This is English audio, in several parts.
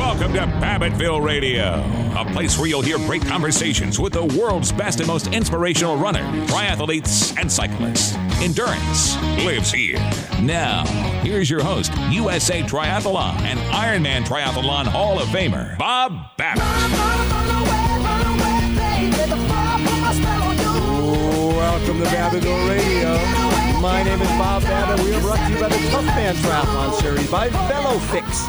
Welcome to Babbittville Radio, a place where you'll hear great conversations with the world's best and most inspirational runners, triathletes, and cyclists. Endurance lives here. Now, here's your host, USA Triathlon and Ironman Triathlon Hall of Famer, Bob Babbitt. Welcome to Babbittville Radio. My name is Bob Babbitt. We are brought to you by the Tough Man Triathlon Series by VeloFix.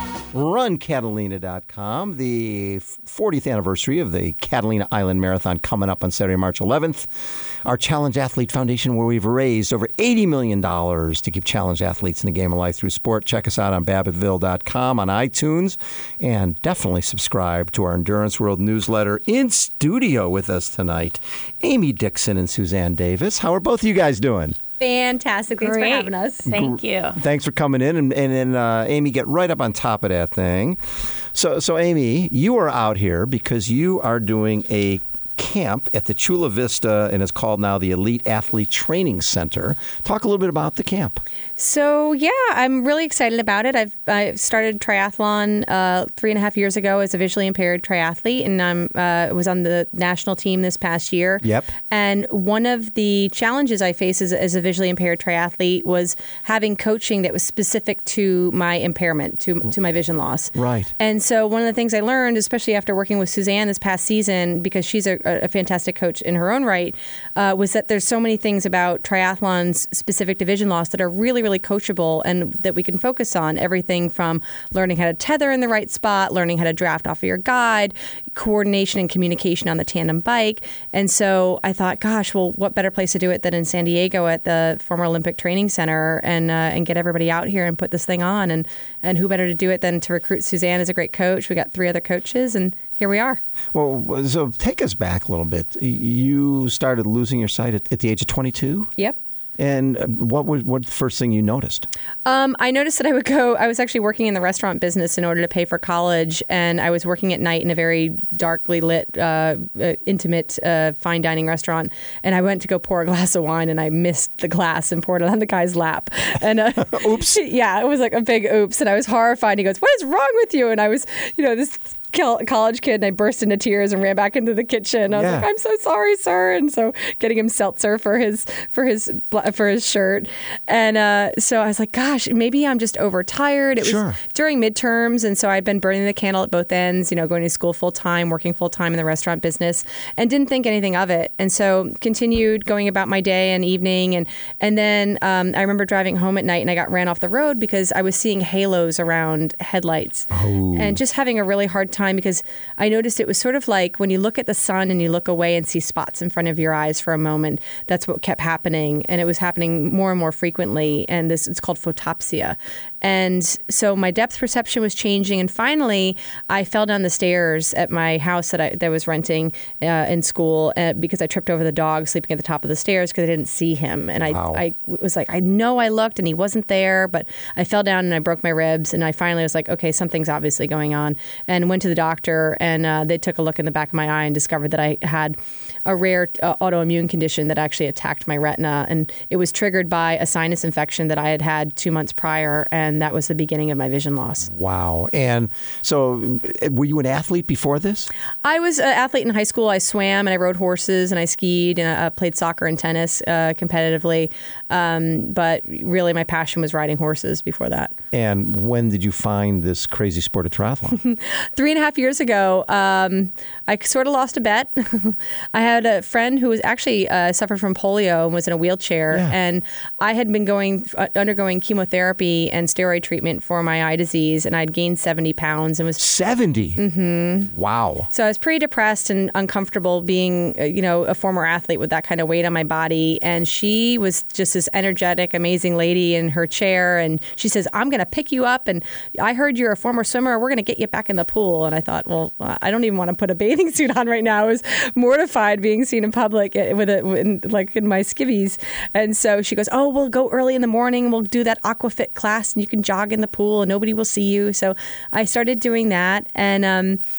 RunCatalina.com. The 40th anniversary of the Catalina Island Marathon coming up on Saturday, March 11th. Our Challenge Athlete Foundation, where we've raised over $80 million to keep challenged athletes in the game of life through sport. Check us out on Babbittville.com, on iTunes, and definitely subscribe to our Endurance World newsletter. In studio with us tonight, Amy Dixon and Suzanne Davis. How are both of you guys doing? Fantastic. Thanks for having us. Thank you. Thanks for coming in. And then, Amy, get right up on top of that thing. So, Amy, you are out here because you are doing a camp at the Chula Vista, and it's called now the Elite Athlete Training Center. Talk a little bit about the camp. So, yeah, I'm really excited about it. I started triathlon 3.5 years ago as a visually impaired triathlete, and I was on the national team this past year. Yep. And one of the challenges I face as a visually impaired triathlete was having coaching that was specific to my impairment, to my vision loss. Right. And so one of the things I learned, especially after working with Suzanne this past season, because she's a fantastic coach in her own right, was that there's so many things about triathlons specific to vision loss that are really, really coachable and that we can focus on. Everything from learning how to tether in the right spot, learning how to draft off of your guide, coordination and communication on the tandem bike. And so I thought, gosh, well, what better place to do it than in San Diego at the former Olympic Training Center and get everybody out here and put this thing on. And who better to do it than to recruit Suzanne as a great coach? We got 3 other coaches, and here we are. Well, so take us back a little bit. You started losing your sight at the age of 22? Yep. And what the first thing you noticed? I noticed that I was actually working in the restaurant business in order to pay for college, and I was working at night in a very darkly lit, intimate, fine dining restaurant, and I went to go pour a glass of wine, and I missed the glass and poured it on the guy's lap. And Oops. Yeah, it was like a big oops, and I was horrified. He goes, "What is wrong with you?" And I was, this college kid, and I burst into tears and ran back into the kitchen. I was like, "I'm so sorry, sir." And so getting him seltzer for his shirt. And so I was like, gosh, maybe I'm just overtired. It was during midterms, and so I'd been burning the candle at both ends, going to school full time, working full time in the restaurant business, and didn't think anything of it. And so continued going about my day and evening, and then I remember driving home at night, and I got ran off the road because I was seeing halos around headlights, and just having a really hard time, because I noticed it was sort of like when you look at the sun and you look away and see spots in front of your eyes for a moment. That's what kept happening, and it was happening more and more frequently, and it's called photopsia. And so my depth perception was changing, and finally I fell down the stairs at my house that I was renting in school because I tripped over the dog sleeping at the top of the stairs because I didn't see him. And I was like, I know I looked and he wasn't there, but I fell down and I broke my ribs, and I finally was like, okay, something's obviously going on, and went to the doctor, and they took a look in the back of my eye and discovered that I had a rare autoimmune condition that actually attacked my retina, and it was triggered by a sinus infection that I had 2 months prior, and that was the beginning of my vision loss. Wow. And so were you an athlete before this? I was an athlete in high school. I swam and I rode horses and I skied and I played soccer and tennis competitively, but really my passion was riding horses before that. And when did you find this crazy sport of triathlon? 3.5 years ago, I sort of lost a bet. I had a friend who was actually suffered from polio and was in a wheelchair, and I had been undergoing chemotherapy and steroid treatment for my eye disease, and I'd gained 70 pounds and was 70. Mm-hmm. Wow. So I was pretty depressed and uncomfortable being, a former athlete with that kind of weight on my body. And she was just this energetic, amazing lady in her chair, and she says, "I'm going to pick you up, and I heard you're a former swimmer. We're going to get you back in the pool." And I thought, well, I don't even want to put a bathing suit on right now. I was mortified being seen in public in my skivvies. And so she goes, "Oh, we'll go early in the morning. We'll do that aquafit class, and you can jog in the pool, and nobody will see you." So I started doing that, and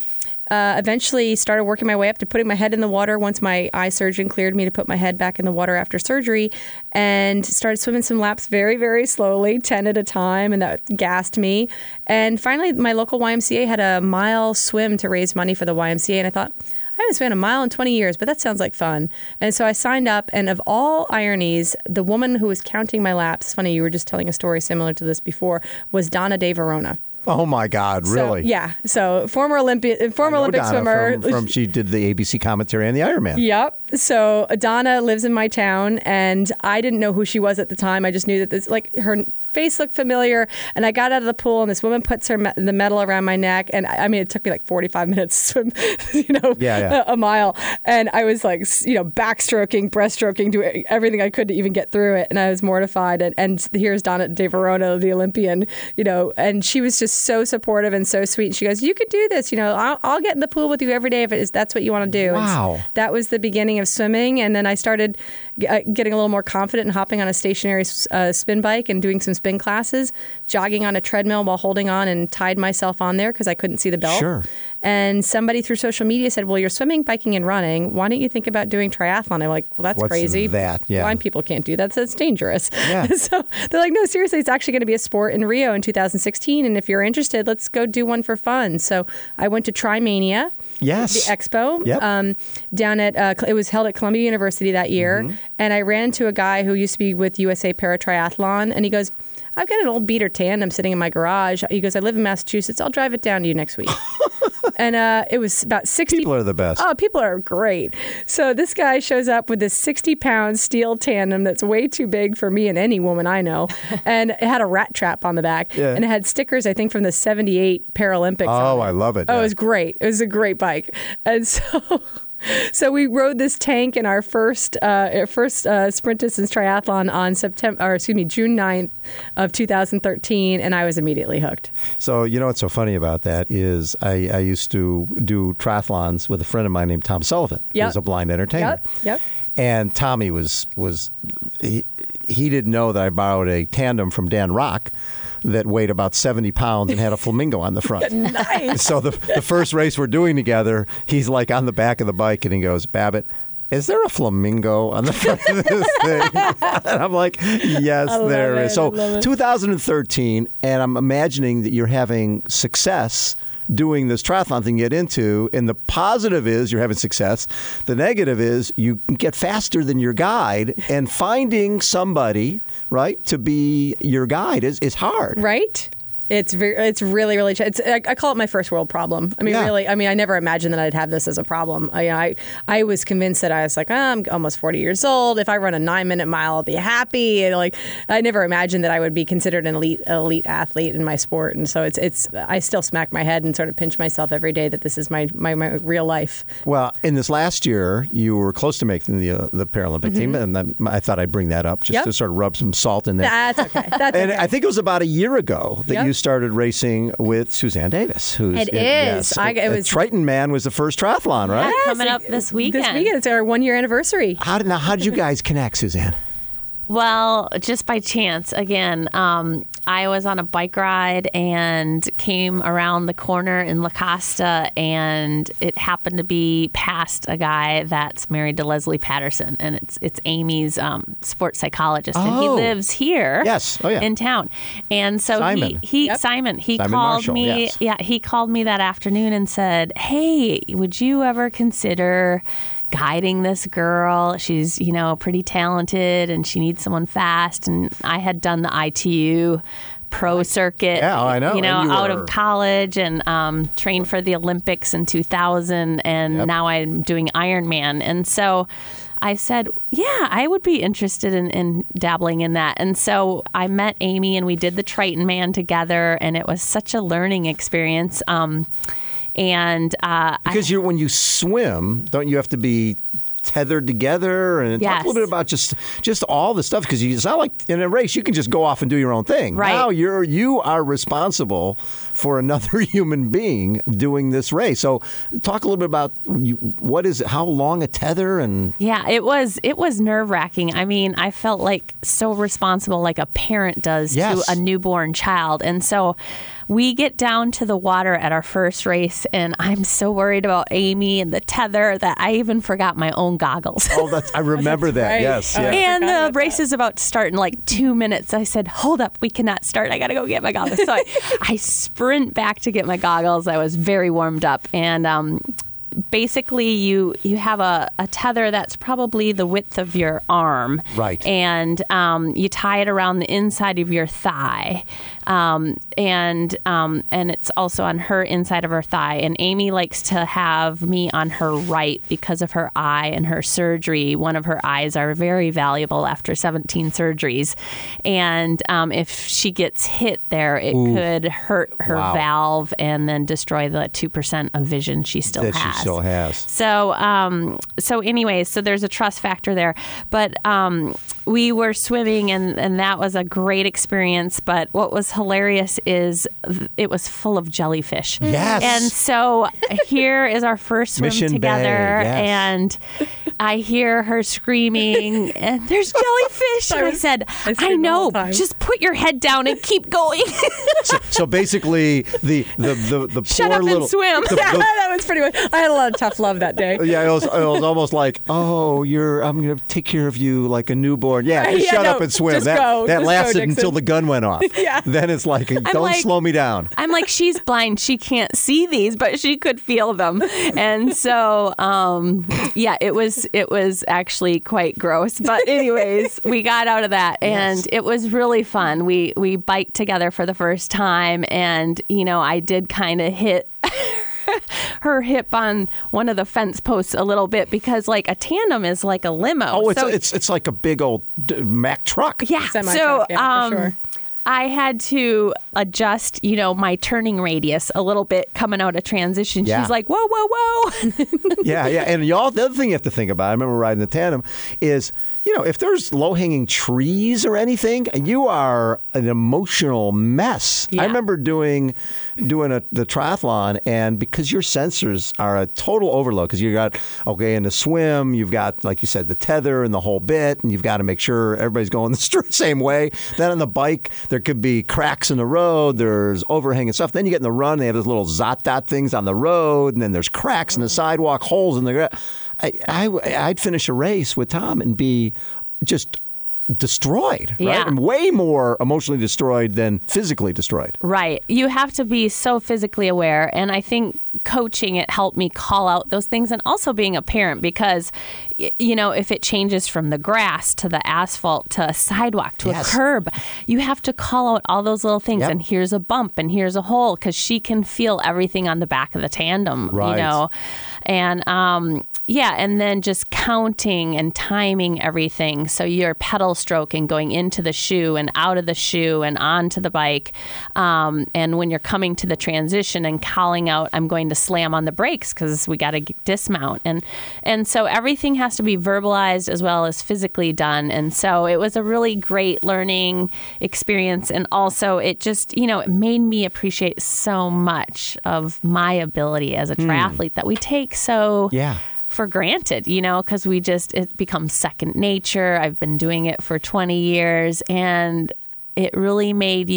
eventually started working my way up to putting my head in the water once my eye surgeon cleared me to put my head back in the water after surgery, and started swimming some laps very, very slowly, 10 at a time, and that gassed me. And finally, my local YMCA had a mile swim to raise money for the YMCA, and I thought, I haven't swam a mile in 20 years, but that sounds like fun. And so I signed up, and of all ironies, the woman who was counting my laps, funny, you were just telling a story similar to this before, was Donna De Verona. Oh my God! Really? So, yeah. So former Olympic swimmer. From she did the ABC commentary on the Ironman. Yep. So Donna lives in my town, and I didn't know who she was at the time. I just knew that her face looked familiar, and I got out of the pool, and this woman puts the medal around my neck, and I mean, it took me like 45 minutes to swim, a mile, and I was like, backstroking, breaststroking, doing everything I could to even get through it, and I was mortified. And here's Donna De Verona, the Olympian, and she was just so supportive and so sweet. And she goes, "You could do this, I'll get in the pool with you every day if that's what you want to do." Wow. And that was the beginning of swimming, and then I started getting a little more confident and hopping on a stationary spin bike and doing some spin classes, jogging on a treadmill while holding on, and tied myself on there because I couldn't see the belt. Sure. And somebody through social media said, "Well, you're swimming, biking, and running. Why don't you think about doing triathlon?" I'm like, "Well, that's What's crazy. That? Yeah. Blind people can't do that. So it's dangerous." Yeah. So they're like, "No, seriously, it's actually going to be a sport in Rio in 2016. And if you're interested, let's go do one for fun." So I went to Trimania. Yes. The expo. Yep. Down at, it was held at Columbia University that year. Mm-hmm. And I ran into a guy who used to be with USA Para Triathlon, and he goes, "I've got an old beater tandem sitting in my garage." He goes, "I live in Massachusetts. I'll drive it down to you next week." And it was about 60. People are the best. Oh, people are great. So this guy shows up with this 60-pound steel tandem that's way too big for me and any woman I know. And it had a rat trap on the back. Yeah. And it had stickers, I think, from the 78 Paralympics. Oh, I love it. Oh, yeah. It was great. It was a great bike. And so we rode this tank in our first sprint distance triathlon on June 9th of 2013, and I was immediately hooked. So what's so funny about that is I used to do triathlons with a friend of mine named Tom Sullivan, who's a blind entertainer. Yep. And Tommy he didn't know that I borrowed a tandem from Dan Rock that weighed about 70 pounds and had a flamingo on the front. Nice. So the first race we're doing together, he's like on the back of the bike and he goes, "Babbitt, is there a flamingo on the front of this thing?" And I'm like, "Yes, there is." So 2013, and I'm imagining that you're having success doing this triathlon thing you get into, and the positive is you're having success. The negative is you get faster than your guide, and finding somebody, right, to be your guide is hard. Right? It's really, really. I call it my first world problem. I mean, really. I mean, I never imagined that I'd have this as a problem. I was convinced that I was like, I'm almost 40 years old. If I run a 9-minute mile, I'll be happy. And I never imagined that I would be considered an elite athlete in my sport. And so I still smack my head and sort of pinch myself every day that this is my real life. Well, in this last year, you were close to making the Paralympic team, and I thought I'd bring that up just to sort of rub some salt in there. That's okay. And I think it was about a year ago that you started racing with Suzanne Davis. It is. Triton Man was the first triathlon, right? Yeah, coming up this weekend. This weekend. It's our 1-year anniversary. How did you guys connect, Suzanne? Well, just by chance. Again, I was on a bike ride and came around the corner in La Costa, and it happened to be past a guy that's married to Leslie Patterson, and it's Amy's sports psychologist, and he lives here in town. And so Simon. he called Marshall, me. yes. Yeah, he called me that afternoon and said, "Hey, would you ever consider guiding this girl? She's, pretty talented and she needs someone fast." And I had done the ITU pro circuit, I know. Out of college, and trained for the Olympics in 2000. And now I'm doing Ironman. And so I said, yeah, I would be interested in dabbling in that. And so I met Amy and we did the Triton Man together, and it was such a learning experience. Because when you swim, don't you have to be tethered together? And talk a little bit about just all the stuff, because it's not like in a race you can just go off and do your own thing. Right. Now you are responsible for another human being doing this race. So talk a little bit about what is it, how long a tether, and it was nerve-wracking. I mean, I felt like so responsible, like a parent does to a newborn child. And so we get down to the water at our first race, and I'm so worried about Amy and the tether that I even forgot my own goggles. Oh, I remember that. right. Yes. Oh, Yeah. And the race is about to start in like 2 minutes. I said, hold up, we cannot start. I got to go get my goggles. So I sprint back to get my goggles. I was very warmed up. And basically, you have a tether that's probably the width of your arm. Right. And you tie it around the inside of your thigh. And it's also on her inside of her thigh. And Amy likes to have me on her right because of her eye and her surgery. One of her eyes are very valuable after 17 surgeries. And if she gets hit there, it could hurt her valve and then destroy the 2% of vision she still has. She still has. So anyways, so there's a trust factor there. But we were swimming, and that was a great experience. But what was hilarious is it was full of jellyfish. Yes. And so here is our first swim Mission together, Bay, yes. and I hear her screaming, and there's jellyfish. And I said, I scream the know, whole time. just put your head down and keep going. So basically, the Shut poor up little and swim. That was pretty much. I had a lot of tough love that day. Yeah, it was almost like, oh, I'm going to take care of you like a newborn. Yeah, just Yeah, shut no, up and swim. just That go. Just go, lasted Dixon. until the gun went off. Yeah. Then it's like, don't like- slow me down. I'm like, she's blind. She can't see these, but she could feel them. And so, yeah, it was actually quite gross. But anyways, we got out of that, and it was really fun. We biked together for the first time, and I did kind of hit her hip on one of the fence posts a little bit because like a tandem is like a limo. Oh, So- it's like a big old Mack truck. yeah. Semi-truck, yeah, for sure. I had to adjust, my turning radius a little bit coming out of transition. Yeah. She's like, whoa, whoa, whoa. Yeah. And the other thing you have to think about, I remember riding the tandem, is, if there's low-hanging trees or anything, you are an emotional mess. Yeah. I remember doing the triathlon, and because your sensors are a total overload, because you got, in the swim, you've got, like you said, the tether and the whole bit, and you've got to make sure everybody's going the same way. Then on the bike, there could be cracks in the road, there's overhanging stuff. Then you get in the run, they have those little Zot-Dot things on the road, and then there's cracks in the sidewalk, holes in the ground. I'd finish a race with Tom and be just destroyed, right? Yeah. And way more emotionally destroyed than physically destroyed. Right. You have to be so physically aware. And I think coaching, it helped me call out those things, and also being a parent, because, if it changes from the grass to the asphalt to a sidewalk to Yes. a curb, you have to call out all those little things. Yep. And here's a bump and here's a hole, because she can feel everything on the back of the tandem, Right. And, and then just counting and timing everything. So your pedal stroke and going into the shoe and out of the shoe and onto the bike. And when you're coming to the transition and calling out, I'm going to slam on the brakes because we got to dismount. And so everything has to be verbalized as well as physically done. And so it was a really great learning experience. And also it just, it made me appreciate so much of my ability as a triathlete that we take so for granted, because it becomes second nature. I've been doing it for 20 years, and it really made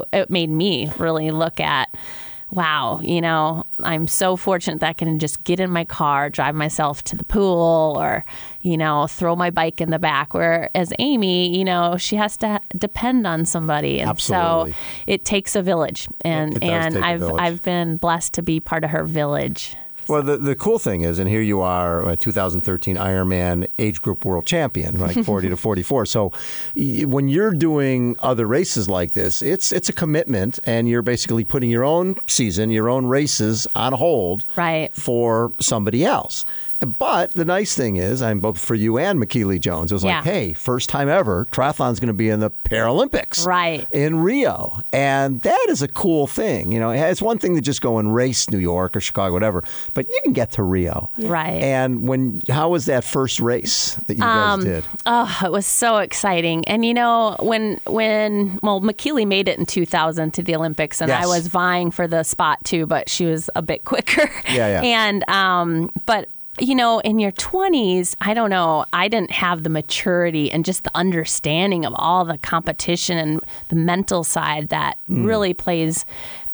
me really look at, wow, I'm so fortunate that I can just get in my car, drive myself to the pool, or, throw my bike in the back. Whereas Amy, she has to depend on somebody. And Absolutely. so it takes a village. And It does take a village. I've been blessed to be part of her village. Well, the cool thing is, and here you are, a 2013 Ironman age group world champion, right, 40 to 44. So when you're doing other races like this, it's a commitment, and you're basically putting your own season, your own races on hold for somebody else. But the nice thing is, I'm both for you and McKeely Jones. It was like, hey, first time ever, triathlon's going to be in the Paralympics in Rio. And that is a cool thing. It's one thing to just go and race New York or Chicago, whatever, but you can get to Rio. Right. And how was that first race that you guys did? Oh, it was so exciting. And when McKeely made it in 2000 to the Olympics, and I was vying for the spot too, but she was a bit quicker. Yeah. And, but in your 20s, I don't know, I didn't have the maturity and just the understanding of all the competition and the mental side that really plays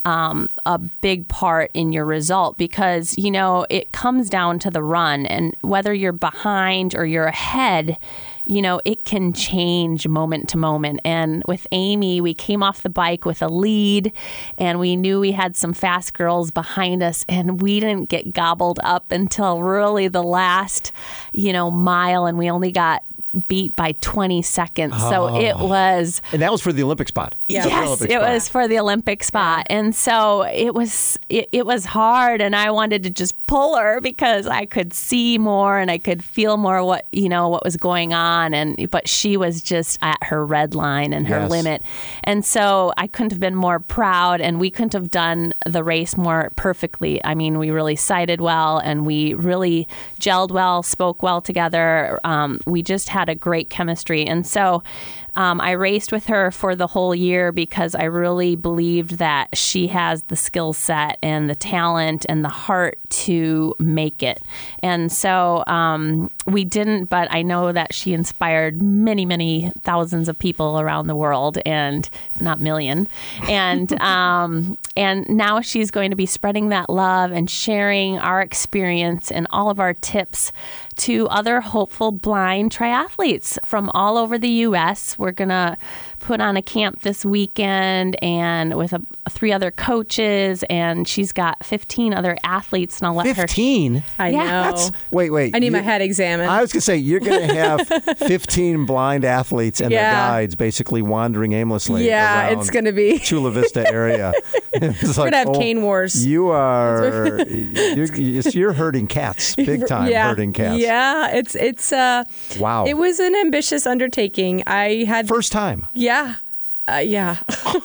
a big part in your result because, it comes down to the run. And whether you're behind or you're ahead, it can change moment to moment. And with Amy, we came off the bike with a lead and we knew we had some fast girls behind us and we didn't get gobbled up until really the last, mile, and we only got beat by 20 seconds. So it was... And that was for the Olympic spot. Yeah. Yes, it was for the Olympic spot. And so it was hard, and I wanted to just pull her because I could see more and I could feel more what was going on, but she was just at her red line and her limit. And so I couldn't have been more proud, and we couldn't have done the race more perfectly. I mean, we really sighted well and we really gelled well, spoke well together. We just had a great chemistry. And so I raced with her for the whole year because I really believed that she has the skill set and the talent and the heart to make it. And so we didn't, but I know that she inspired many, many thousands of people around the world, and if not million. And and now she's going to be spreading that love and sharing our experience and all of our tips to other hopeful blind triathletes from all over the U.S. We're going to put on a camp this weekend and with 3 other coaches, and she's got 15 other athletes, and I'll let 15? her... I know. Wait. I need my head examined. I was going to say, you're going to have 15 blind athletes and their guides basically wandering aimlessly around it's going to be... Chula Vista area. It's We're going to have cane wars. You're herding cats, big time herding cats. Yeah, it's wow. It was an ambitious undertaking. I had first time. Yeah. Yeah.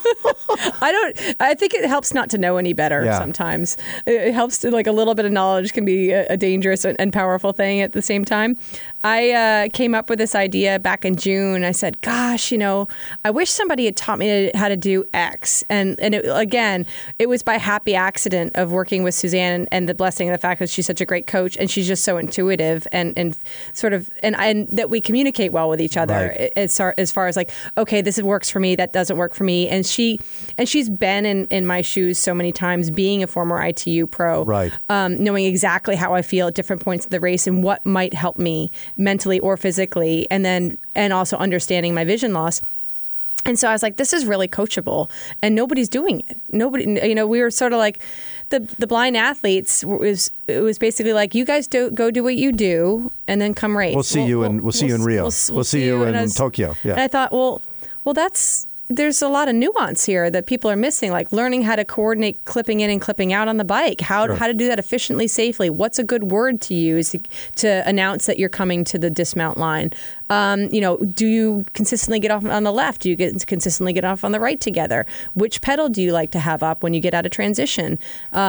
I think it helps not to know any better sometimes. It helps to, a little bit of knowledge can be a dangerous and powerful thing at the same time. I came up with this idea back in June. I said, gosh, I wish somebody had taught me how to do X. And it was by happy accident of working with Suzanne and the blessing of the fact that she's such a great coach and she's just so intuitive and sort of, and that we communicate well with each other as far as okay, this works for me, that doesn't work for me. And she's been in my shoes so many times, being a former ITU pro, knowing exactly how I feel at different points of the race and what might help me mentally or physically, and also understanding my vision loss. And so I was like, this is really coachable, and nobody's doing it. Nobody, we were sort of like the blind athletes. It was basically like, you guys go do what you do, and then come race. We'll see you in Rio. We'll see you in Tokyo. Yeah. And I thought, well, there's a lot of nuance here that people are missing, like learning how to coordinate clipping in and clipping out on the bike, how to do that efficiently, safely. What's a good word to use to announce that you're coming to the dismount line? Do you consistently get off on the left? Do you consistently get off on the right together? Which pedal do you like to have up when you get out of transition?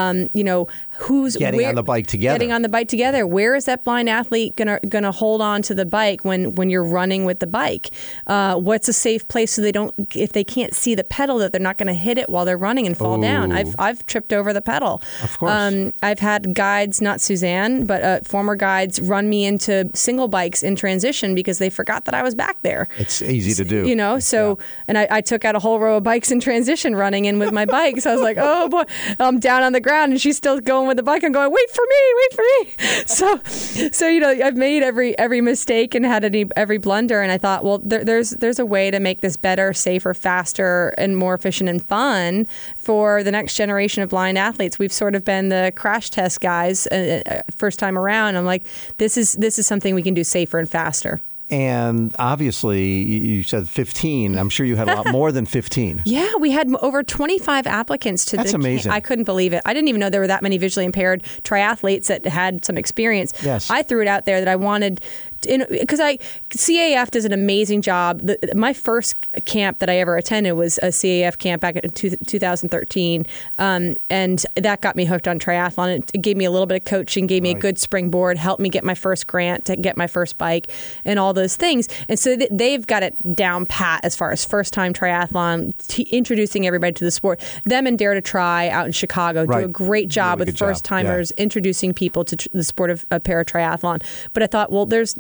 Who's getting on the bike together? Getting on the bike together. Where is that blind athlete gonna hold on to the bike when you're running with the bike? What's a safe place so they don't, if they can't see the pedal, that they're not going to hit it while they're running and fall down? I've tripped over the pedal. Of course. I've had guides, not Suzanne, but former guides, run me into single bikes in transition because they forgot that I was back there. It's easy to do. And I took out a whole row of bikes in transition running in with my bike. So I was like, oh boy, I'm down on the ground and she's still going with the bike. I'm going, wait for me. So I've made every mistake and had every blunder. And I thought, well, there's a way to make this better, safer, faster, and more efficient and fun for the next generation of blind athletes. We've sort of been the crash test guys first time around. I'm like, this is something we can do safer and faster. And obviously, you said 15. I'm sure you had a lot more than 15. Yeah, we had over 25 applicants to That's amazing. I couldn't believe it. I didn't even know there were that many visually impaired triathletes that had some experience. Yes. I threw it out there that I wanted, because CAF does an amazing job. My first camp that I ever attended was a CAF camp back in 2013, and that got me hooked on triathlon. It gave me a little bit of coaching, gave me a good springboard, helped me get my first grant to get my first bike, and all those things. And so they've got it down pat as far as first-time triathlon, introducing everybody to the sport. Them and Dare to Try out in Chicago do a great job with first-timers, introducing people to the sport of para triathlon. But I thought, well, there's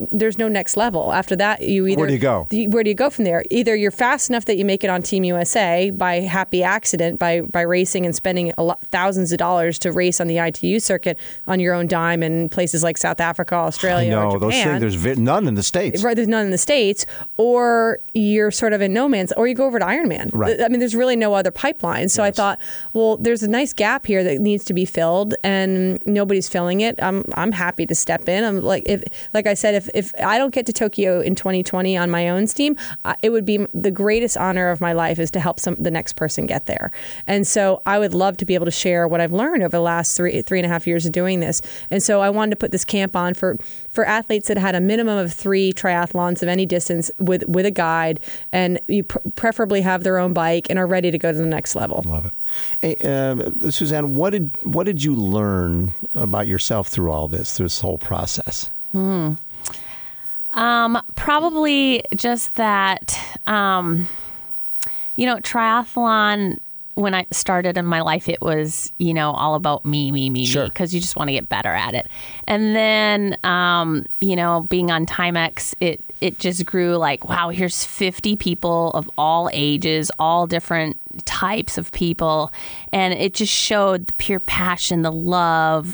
there's no next level. After that, you either Where do you go? Where do you go from there? Either you're fast enough that you make it on Team USA by happy accident, by racing and spending thousands of dollars to race on the ITU circuit on your own dime in places like South Africa, Australia, or Japan. Those things, there's none in the States. Right, there's none in the States. Or you're sort of in no man's, or you go over to Ironman. Right. I mean, there's really no other pipeline. So I thought, well, there's a nice gap here that needs to be filled, and nobody's filling it. I'm happy to step in. I'm like I said, if I don't get to Tokyo in 2020 on my own steam, it would be the greatest honor of my life is to help the next person get there. And so I would love to be able to share what I've learned over the last three and a half years of doing this. And so I wanted to put this camp on for athletes that had a minimum of 3 triathlons of any distance with a guide, and you preferably have their own bike and are ready to go to the next level. Love it. Hey, Suzanne, what did you learn about yourself through all this, through this whole process? Probably just that, triathlon, when I started in my life, it was, all about me, Sure. because you just want to get better at it. And then, being on Timex, it just grew like, wow, here's 50 people of all ages, all different types of people. And it just showed the pure passion, the love,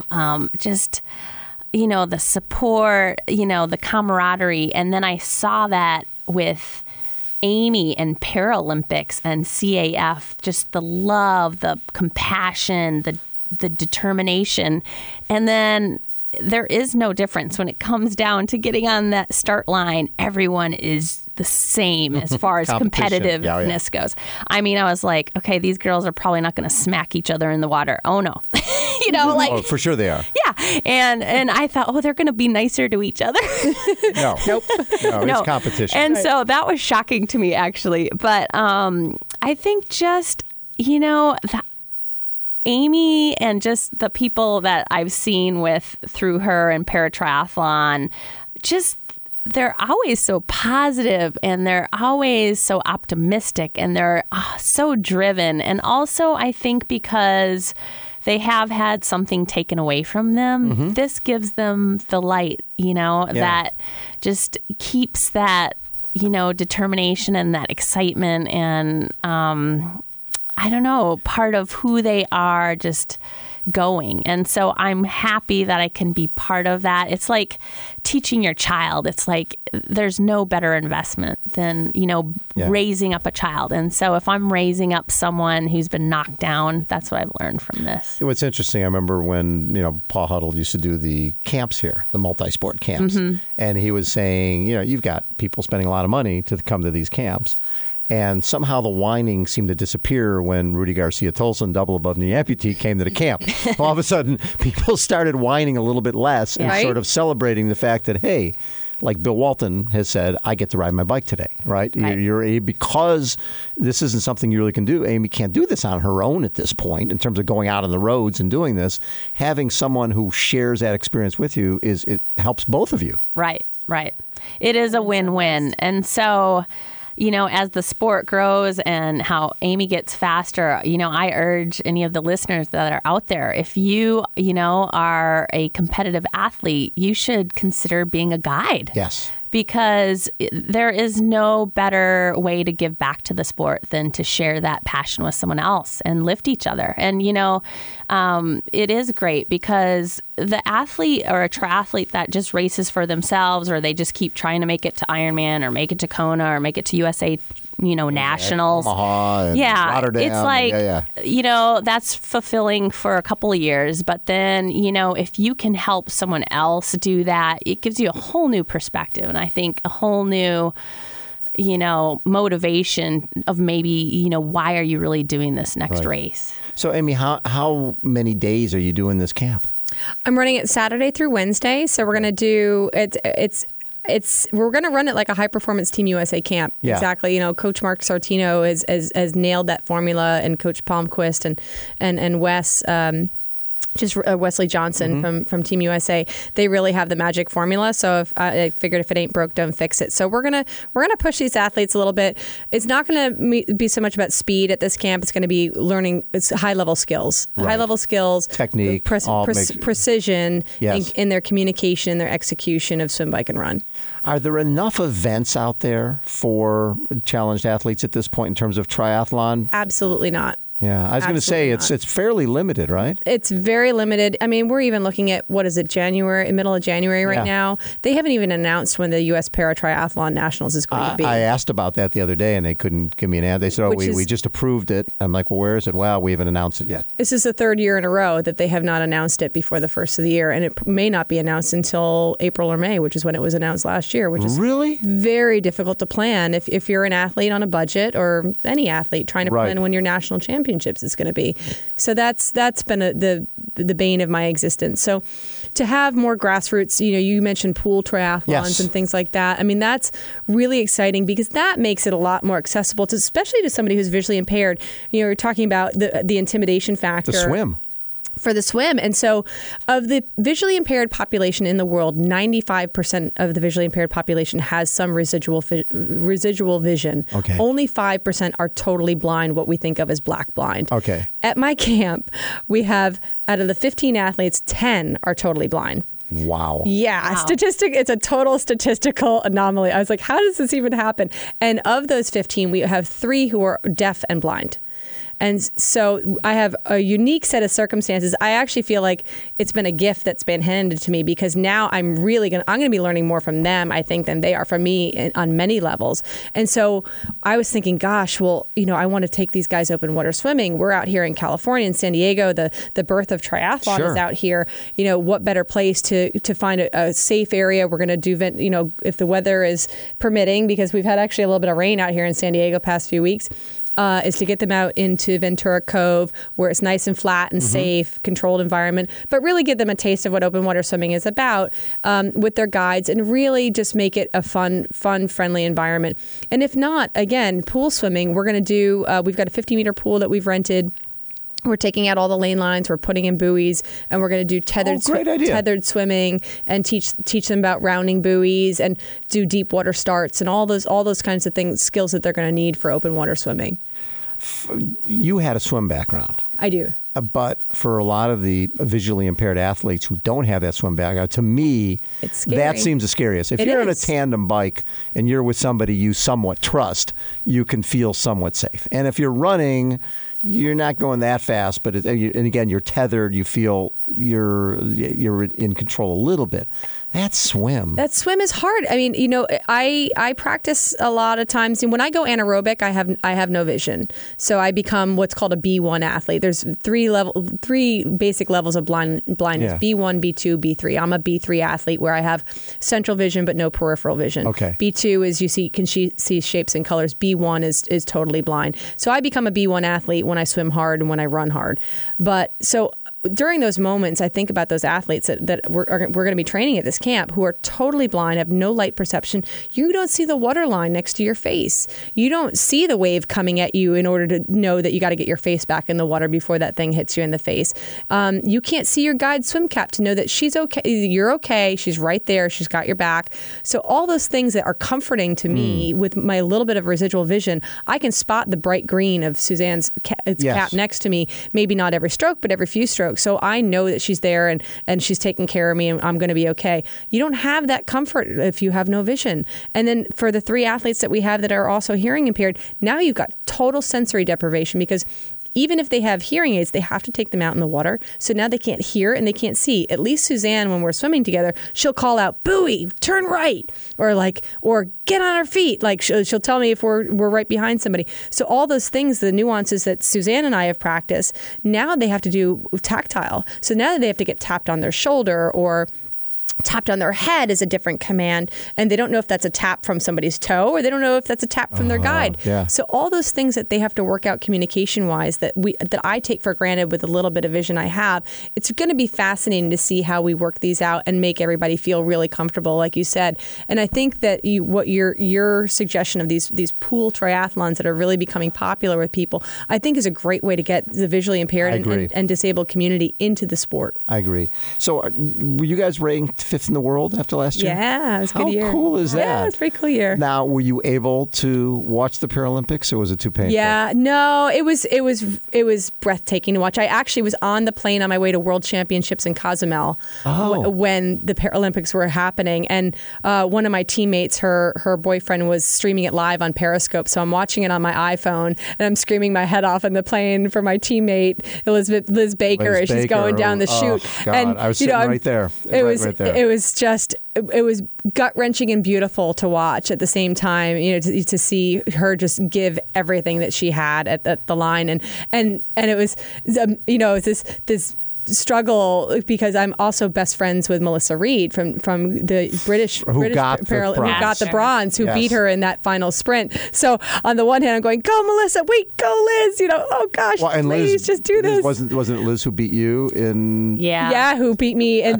the support, the camaraderie. And then I saw that with Amy and Paralympics and CAF, just the love, the compassion, the determination. And then there is no difference when it comes down to getting on that start line. Everyone is the same as far as competitiveness goes. I mean, I was like, okay, these girls are probably not going to smack each other in the water. Oh no. Oh, for sure they are. Yeah. And I thought, they're going to be nicer to each other. No. Nope. No, it's competition. And so that was shocking to me, actually. But I think just, that Amy and just the people that I've seen through her and paratriathlon, just they're always so positive and they're always so optimistic and they're so driven. And also, I think because they have had something taken away from them, this gives them the light, that just keeps that, determination and that excitement and, I don't know, part of who they are just going. And so I'm happy that I can be part of that. It's like teaching your child. It's like there's no better investment than, raising up a child. And so if I'm raising up someone who's been knocked down, that's what I've learned from this. What's interesting, I remember when, Paul Huddle used to do the camps here, the multi-sport camps. And he was saying, you've got people spending a lot of money to come to these camps. And somehow the whining seemed to disappear when Rudy Garcia Tolson, double above knee amputee, came to the camp. All of a sudden, people started whining a little bit less and sort of celebrating the fact that, hey, like Bill Walton has said, I get to ride my bike today, right? You're because this isn't something you really can do. Amy can't do this on her own at this point in terms of going out on the roads and doing this. Having someone who shares that experience with you it helps both of you. Right. It is a win-win. And so, as the sport grows and how Amy gets faster, I urge any of the listeners that are out there, if you, are a competitive athlete, you should consider being a guide. Yes. Because there is no better way to give back to the sport than to share that passion with someone else and lift each other. And, it is great because the athlete or a triathlete that just races for themselves or they just keep trying to make it to Ironman or make it to Kona or make it to USA nationals. Omaha and Rotterdam. It's like, that's fulfilling for a couple of years. But then, if you can help someone else do that, it gives you a whole new perspective. And I think a whole new, motivation of maybe, why are you really doing this next race? So, Amy, how many days are you doing this camp? I'm running it Saturday through Wednesday. So we're going to do we're going to run it like a high performance Team USA camp. Yeah. Exactly. Coach Mark Sartino has nailed that formula, and Coach Palmquist and Wes just Wesley Johnson from Team USA. They really have the magic formula. So if I figured if it ain't broke, don't fix it. So we're gonna push these athletes a little bit. It's not going to be so much about speed at this camp. It's going to be learning. It's high level skills, technique, precision, yes. in their communication, their execution of swim, bike, and run. Are there enough events out there for challenged athletes at this point in terms of triathlon? Absolutely not. Yeah, I was going to say it's fairly limited, right? It's very limited. I mean, we're even looking at, middle of January right now. They haven't even announced when the U.S. Para-Triathlon Nationals is going to be. I asked about that the other day, and they couldn't give me an answer. They said, we just approved it. I'm like, well, where is it? Well, we haven't announced it yet. This is the third year in a row that they have not announced it before the first of the year, and it may not be announced until April or May, which is when it was announced last year, which is really very difficult to plan if you're an athlete on a budget or any athlete trying to plan when your national championships is going to be. So that's been the bane of my existence. So to have more grassroots, you mentioned pool triathlons and things like that. I mean, that's really exciting because that makes it a lot more accessible, especially to somebody who's visually impaired. You're talking about the intimidation factor. The swim. For the swim. And so of the visually impaired population in the world, 95% of the visually impaired population has some residual vision. Okay. Only 5% are totally blind, what we think of as black blind. Okay. At my camp, we have, out of the 15 athletes, 10 are totally blind. Wow. Yeah. Wow. It's a total statistical anomaly. I was like, how does this even happen? And of those 15, we have 3 who are deaf and blind. And so I have a unique set of circumstances. I actually feel like it's been a gift that's been handed to me because now I'm going to be learning more from them, I think, than they are from me on many levels. And so I was thinking, gosh, well, I want to take these guys open water swimming. We're out here in California, in San Diego. The birth of triathlon is out here. What better place to find a safe area? We're going to do, if the weather is permitting, because we've had actually a little bit of rain out here in San Diego past few weeks. Is to get them out into Ventura Cove where it's nice and flat and safe, controlled environment, but really give them a taste of what open water swimming is about with their guides and really just make it a fun, friendly environment. And if not, again, pool swimming, we're going to do, we've got a 50-meter pool that we've rented. We're taking out all the lane lines. We're putting in buoys, and we're going to do tethered swimming and teach them about rounding buoys and do deep water starts and all those kinds of things, skills that they're going to need for open water swimming. You had a swim background. I do. But for a lot of the visually impaired athletes who don't have that swim background, to me, it's scary. That seems the scariest. If you're on a tandem bike and you're with somebody you somewhat trust, you can feel somewhat safe. And if you're running, you're not going that fast, but and again, you're tethered. You feel you're in control a little bit. That swim is hard. I mean, I practice a lot of times, and when I go anaerobic, I have no vision, so I become what's called a B1 athlete. There's three basic levels of blindness: B1, B2, B3. I'm a B3 athlete where I have central vision but no peripheral vision. Okay. B2 is can see shapes and colors. B1 is totally blind. So I become a B1 athlete when I swim hard and when I run hard. But so during those moments, I think about those athletes that we're going to be training at this camp who are totally blind, have no light perception. You don't see the water line next to your face. You don't see the wave coming at you in order to know that you got to get your face back in the water before that thing hits you in the face. You can't see your guide's swim cap to know that she's okay. You're okay. She's right there. She's got your back. So all those things that are comforting to me with my little bit of residual vision, I can spot the bright green of Suzanne's cap next to me. Maybe not every stroke, but every few strokes. So I know that she's there and she's taking care of me and I'm going to be okay. You don't have that comfort if you have no vision. And then for the 3 athletes that we have that are also hearing impaired, now you've got total sensory deprivation because even if they have hearing aids, they have to take them out in the water. So now they can't hear and they can't see. At least Suzanne, when we're swimming together, she'll call out, buoy, turn right, or get on our feet. Like she'll tell me if we're right behind somebody. So all those things, the nuances that Suzanne and I have practiced, now they have to do tactile. So now they have to get tapped on their shoulder or tapped on their head is a different command, and they don't know if that's a tap from somebody's toe or they don't know if that's a tap from their guide. Yeah. So all those things that they have to work out communication-wise that I take for granted with a little bit of vision I have, it's going to be fascinating to see how we work these out and make everybody feel really comfortable, like you said. And I think that what your suggestion of these pool triathlons that are really becoming popular with people, I think is a great way to get the visually impaired and disabled community into the sport. I agree. So were you guys ranked 5th in the world after last year? Yeah, it was a good year. How cool is that? Yeah, it's a pretty cool year. Now, were you able to watch the Paralympics, or was it too painful? Yeah, no, it was breathtaking to watch. I actually was on the plane on my way to World Championships in Cozumel when the Paralympics were happening, and one of my teammates, her boyfriend was streaming it live on Periscope, so I'm watching it on my iPhone, and I'm screaming my head off in the plane for my teammate Liz Baker as she's going down the chute. God, and I was sitting right there. Right there. It was gut-wrenching and beautiful to watch at the same time, to see her just give everything that she had at the line. And it was, this struggle because I'm also best friends with Melissa Reid from the British who got the bronze, who beat her in that final sprint. So on the one hand, I'm going, go Melissa, wait, go Liz, oh gosh, please just do this. Wasn't it Liz who beat you in? Yeah, who beat me and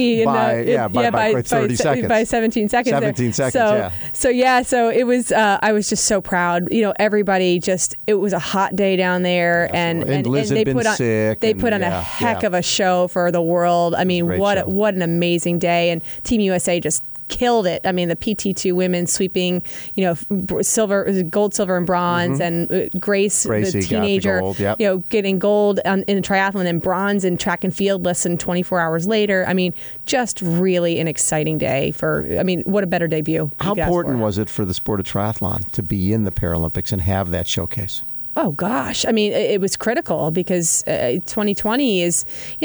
by 30 seconds. By 17 seconds. 17 seconds. So it was. I was just so proud. Everybody it was a hot day down there, and Liz they had been sick. They put on a heck of a show for the world. I mean, what an amazing day, and Team USA just killed it. I mean, the PT2 women sweeping, gold, silver, and bronze, and Gracie, the teenager, getting gold in a triathlon and bronze in track and field less than 24 hours later. I mean, just really an exciting day what a better debut. How important was it for the sport of triathlon to be in the Paralympics and have that showcase? Oh gosh, I mean, it was critical because 2020 is,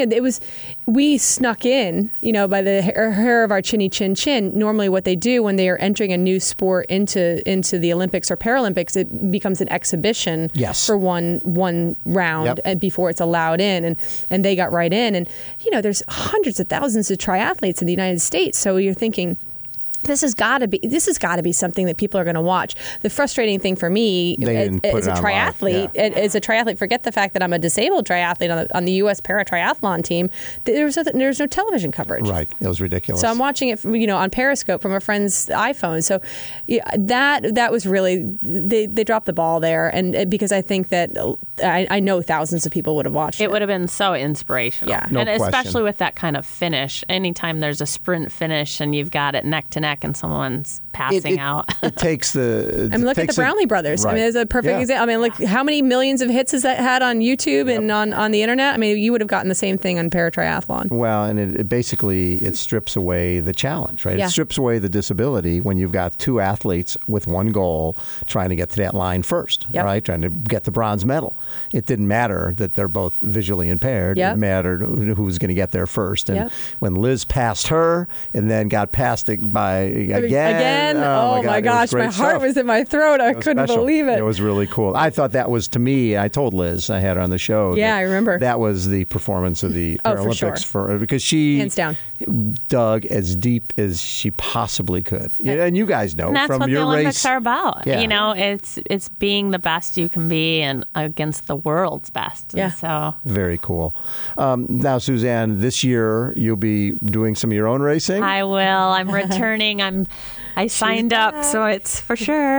we snuck in, by the hair of our chinny chin chin. Normally what they do when they are entering a new sport into the Olympics or Paralympics, it becomes an exhibition for one round before it's allowed in. And they got right in. And, there's hundreds of thousands of triathletes in the United States. So you're thinking, This has got to be something that people are going to watch. The frustrating thing for me as a triathlete, forget the fact that I'm a disabled triathlete on the U.S. para-triathlon team. There's no television coverage. Right, it was ridiculous. So I'm watching it, on Periscope from a friend's iPhone. So that was really they dropped the ball there, and because I think that I know thousands of people would have watched it. It would have been so inspirational. Yeah, no question. Especially with that kind of finish. Anytime there's a sprint finish and you've got it neck to neck and someone's passing out. It takes the... look at the Brownlee brothers. Right. I mean, there's a perfect example. I mean, look, how many millions of hits has that had on YouTube and on the internet? I mean, you would have gotten the same thing on para-triathlon. Well, and it basically strips away the challenge, right? Yeah. It strips away the disability when you've got two athletes with one goal trying to get to that line first, right? Trying to get the bronze medal. It didn't matter that they're both visually impaired. It mattered who's going to get there first. And when Liz passed her and then got passed by again. Oh my gosh, my heart was in my throat. I couldn't believe it. It was really cool. I thought that was, to me, I told Liz, I had her on the show. Yeah, I remember. That was the performance of the Paralympics for sure. because she hands down dug as deep as she possibly could. And you guys know and that's from what your the Olympics race are about. Yeah. It's being the best you can be and against the world's best. Yeah. And so very cool. Now, Suzanne, this year you'll be doing some of your own racing. I will. I'm returning. I signed up, so it's for sure.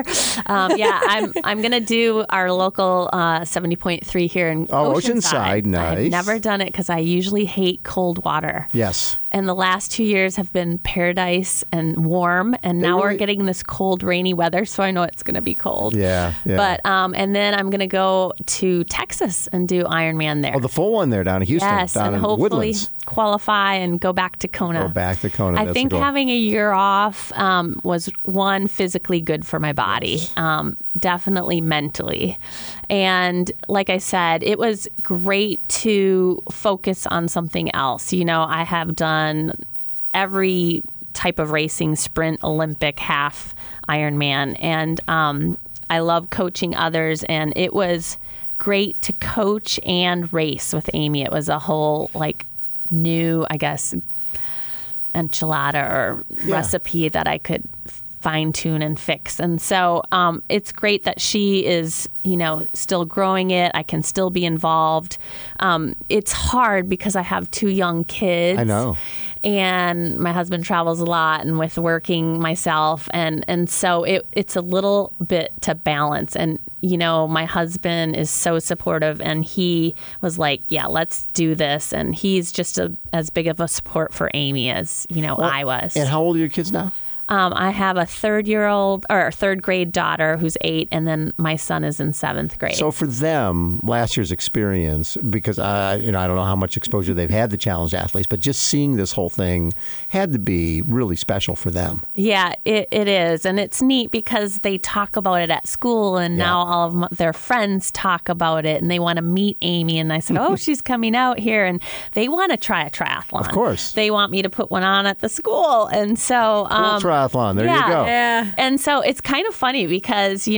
I'm going to do our local 70.3 here in Oceanside. Nice. I've never done it because I usually hate cold water. Yes. And the last 2 years have been paradise and warm, and now we're getting this cold, rainy weather, so I know it's going to be cold. Yeah. But and then I'm going to go to Texas and do Ironman there. Oh, the full one there down in Houston. Yes, down and in hopefully Woodlands. qualify and go back to Kona. I think having a year off was, one, physically good for my body, definitely mentally. And like I said, it was great to focus on something else. I have done every type of racing, sprint, Olympic, half, Ironman. And I love coaching others. And it was great to coach and race with Amy. It was a whole, new, I guess, enchilada or recipe that I could fine tune and fix. And so it's great that she is, still growing it. I can still be involved. It's hard because I have 2 young kids. I know. And my husband travels a lot, and with working myself. And so it's a little bit to balance. And, my husband is so supportive, and he was like, yeah, let's do this. And he's just as big of a support for Amy as, I was. And how old are your kids now? I have a third grade daughter who's 8, and then my son is in 7th grade. So for them, last year's experience, because I don't know how much exposure they've had to challenged athletes, but just seeing this whole thing had to be really special for them. Yeah, it is, and it's neat because they talk about it at school, and now all of their friends talk about it, and they want to meet Amy. And I said, "Oh, she's coming out here," and they want to try a triathlon. Of course, they want me to put one on at the school, and so triathlon. There you go. Yeah. And so it's kind of funny because,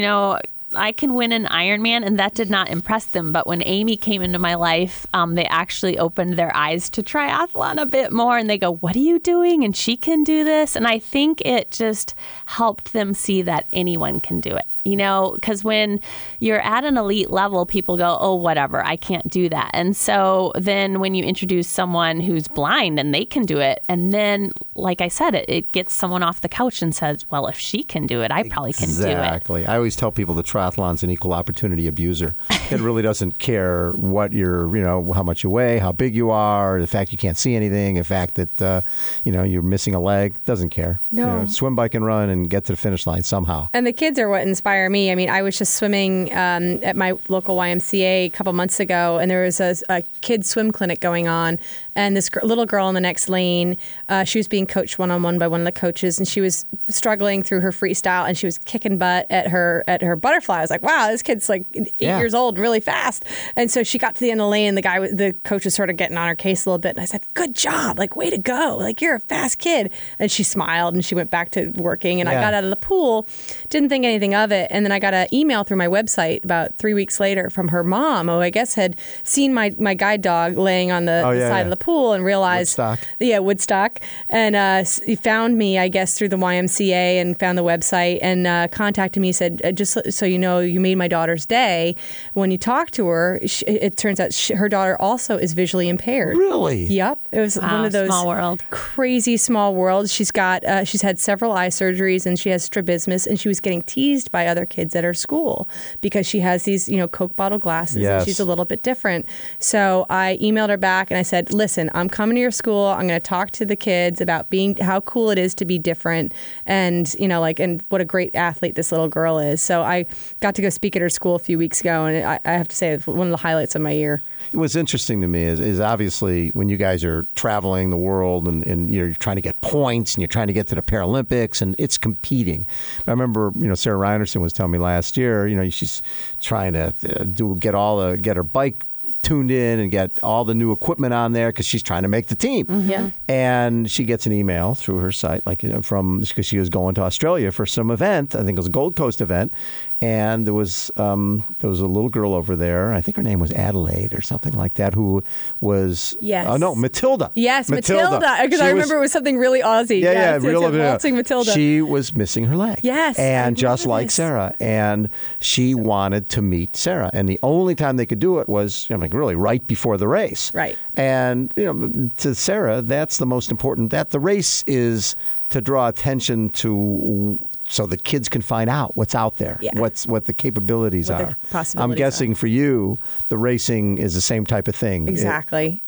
I can win an Ironman, and that did not impress them. But when Amy came into my life, they actually opened their eyes to triathlon a bit more, and they go, "What are you doing? And she can do this." And I think it just helped them see that anyone can do it. Because when you're at an elite level, people go, "Oh, whatever, I can't do that." And so then when you introduce someone who's blind and they can do it, and then, like I said, it gets someone off the couch and says, "Well, if she can do it, I probably can do it." Exactly. I always tell people the triathlon's an equal opportunity abuser. It really doesn't care what you're, how much you weigh, how big you are, the fact you can't see anything, the fact that, you're missing a leg. Doesn't care. No. Swim, bike, and run and get to the finish line somehow. And the kids are what inspire me. I mean, I was just swimming at my local YMCA a couple months ago, and there was a kids swim clinic going on. And this little girl in the next lane, she was being coached one-on-one by one of the coaches, and she was struggling through her freestyle, and she was kicking butt at her butterfly. I was like, wow, this kid's like 8 years old and really fast. And so she got to the end of the lane, and the coach was sort of getting on her case a little bit. And I said, good job, like, way to go. Like, you're a fast kid. And she smiled, and she went back to working. And I got out of the pool, didn't think anything of it. And then I got an email through my website about 3 weeks later from her mom, who I guess had seen my guide dog laying on the side of the pool and realized, Woodstock, and he found me, I guess, through the YMCA and found the website and contacted me. Said, just so you know, you made my daughter's day. When you talk to her, it turns out her daughter also is visually impaired. Really? Yep. It was one of those small world. Crazy small worlds. She's had several eye surgeries, and she has strabismus, and she was getting teased by other kids at her school because she has these, Coke bottle glasses, and she's a little bit different. So I emailed her back and I said, listen, I'm coming to your school. I'm going to talk to the kids about how cool it is to be different, and and what a great athlete this little girl is. So I got to go speak at her school a few weeks ago, and I have to say it's one of the highlights of my year. What's interesting to me is obviously when you guys are traveling the world and you're trying to get points and you're trying to get to the Paralympics and it's competing. I remember, Sarah Reinerson was telling me last year, she's trying to get her bike tuned in and get all the new equipment on there because she's trying to make the team. Mm-hmm. Yeah. And she gets an email through her site, because she was going to Australia for some event. I think it was a Gold Coast event. And there was a little girl over there. I think her name was Adelaide or something like that, who was Matilda. Yes, Matilda. Because I remember it was something really Aussie. Waltzing Matilda. She was missing her leg. Yes, and just like Sarah, and she wanted to meet Sarah, and the only time they could do it was really right before the race. Right. And to Sarah, that's the most important. That the race is to draw attention to. So the kids can find out what's out there, what the capabilities are. I'm guessing for you, the racing is the same type of thing. Exactly.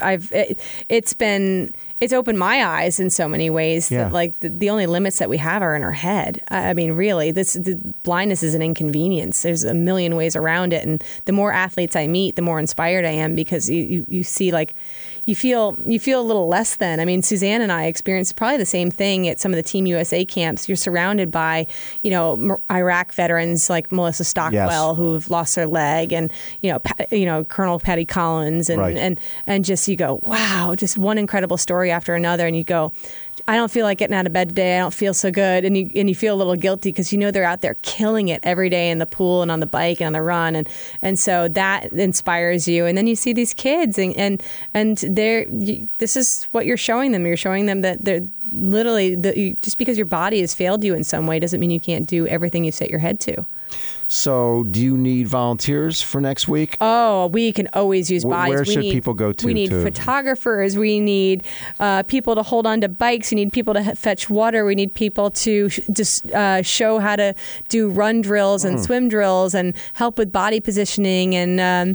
It's opened my eyes in so many ways that the only limits that we have are in our head. I mean, really, the blindness is an inconvenience. There's a million ways around it, and the more athletes I meet, the more inspired I am because you see you feel a little less than. I mean, Suzanne and I experienced probably the same thing at some of the Team USA camps. You're surrounded by Iraq veterans like Melissa Stockwell who've lost their leg, and Colonel Patty Collins, and just you go, wow, just one incredible story story after another, and you go, I don't feel like getting out of bed today. I don't feel so good. And you feel a little guilty because they're out there killing it every day in the pool and on the bike and on the run. And so that inspires you. And then you see these kids and this is what you're showing them. You're showing them that they're literally, just because your body has failed you in some way doesn't mean you can't do everything you set your head to. So do you need volunteers for next week? Oh, we can always use bodies. Where should people go to? We need photographers. We need people to hold on to bikes. We need people to fetch water. We need people to just show how to do run drills and swim drills and help with body positioning and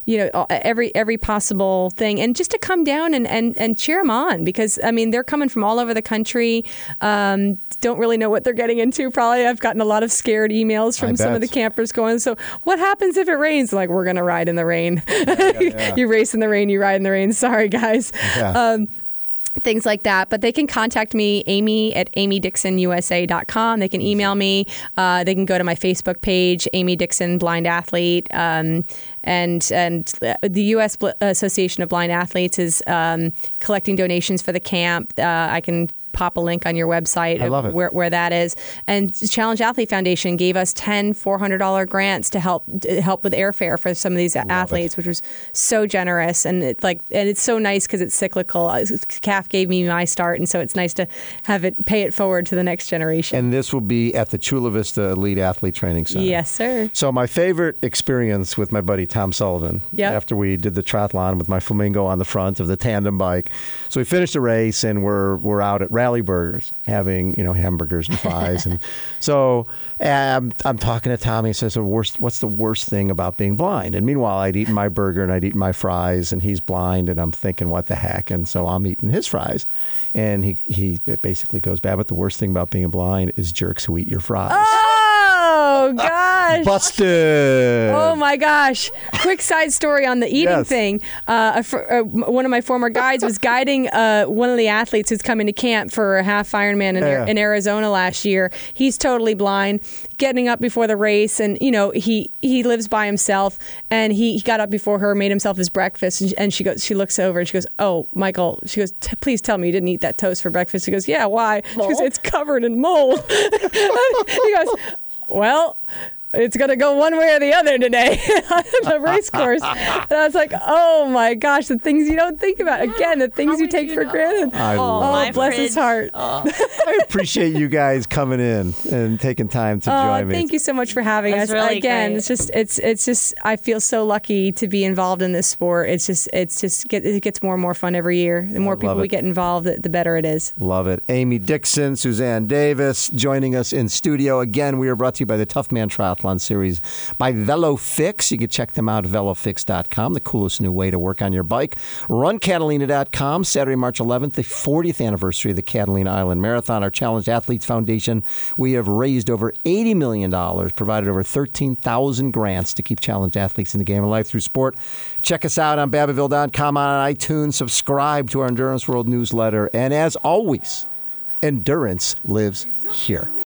every possible thing, and just to come down and cheer them on, because they're coming from all over the country, don't really know what they're getting into. Probably I've gotten a lot of scared emails from some of the campers going, so what happens if it rains? Like, we're gonna ride in the rain. Yeah. You race in the rain, you ride in the rain. Sorry, guys. Yeah. Things like that. But they can contact me, Amy at amydixonusa.com. They can email me. They can go to my Facebook page, Amy Dixon Blind Athlete. And the U.S. Association of Blind Athletes is collecting donations for the camp. I can pop a link on your website where that is. And Challenge Athlete Foundation gave us 10 $400 grants to help with airfare for some of these athletes, which was so generous. And it's so nice because it's cyclical. CAF gave me my start, and so it's nice to have it pay it forward to the next generation. And this will be at the Chula Vista Elite Athlete Training Center. Yes, sir. So my favorite experience with my buddy Tom Sullivan, after we did the triathlon with my Flamingo on the front of the tandem bike. So we finished the race, and we're out at Rally Burgers having hamburgers and fries, and so I'm talking to Tommy. He says, "What's the worst thing about being blind?" And meanwhile, I'd eaten my burger and I'd eaten my fries, and he's blind, and I'm thinking, "What the heck?" And so I'm eating his fries, and he basically goes, "But the worst thing about being blind is jerks who eat your fries." Oh, gosh. Busted. Oh, my gosh. Quick side story on the eating thing. One of my former guides was guiding one of the athletes who's coming to camp for a half Ironman in Arizona last year. He's totally blind, getting up before the race, and, he lives by himself, and he got up before her, made himself his breakfast, and she looks over and she goes, "Oh, Michael," she goes, "Please tell me you didn't eat that toast for breakfast." He goes, "Yeah, why?" She goes, "It's covered in mold." He goes, "Well, it's going to go one way or the other today on the race course." And I was like, oh my gosh, the things you don't think about. Again, the things you take for granted. Bless his heart. I appreciate you guys coming in and taking time to join me. Thank you so much for having us. Really Again, great. it's just I feel so lucky to be involved in this sport. It gets more and more fun every year. The more people we get involved, the better it is. Love it. Amy Dixon, Suzanne Davis joining us in studio. Again, we are brought to you by the Tough Man Triathlon Series by VeloFix. You can check them out at velofix.com, the coolest new way to work on your bike. RunCatalina.com, Saturday, March 11th, the 40th anniversary of the Catalina Island Marathon. Our Challenge Athletes Foundation, we have raised over $80 million, provided over 13,000 grants to keep challenge athletes in the game of life through sport. Check us out on Babbaville.com, on iTunes. Subscribe to our Endurance World newsletter. And as always, endurance lives here.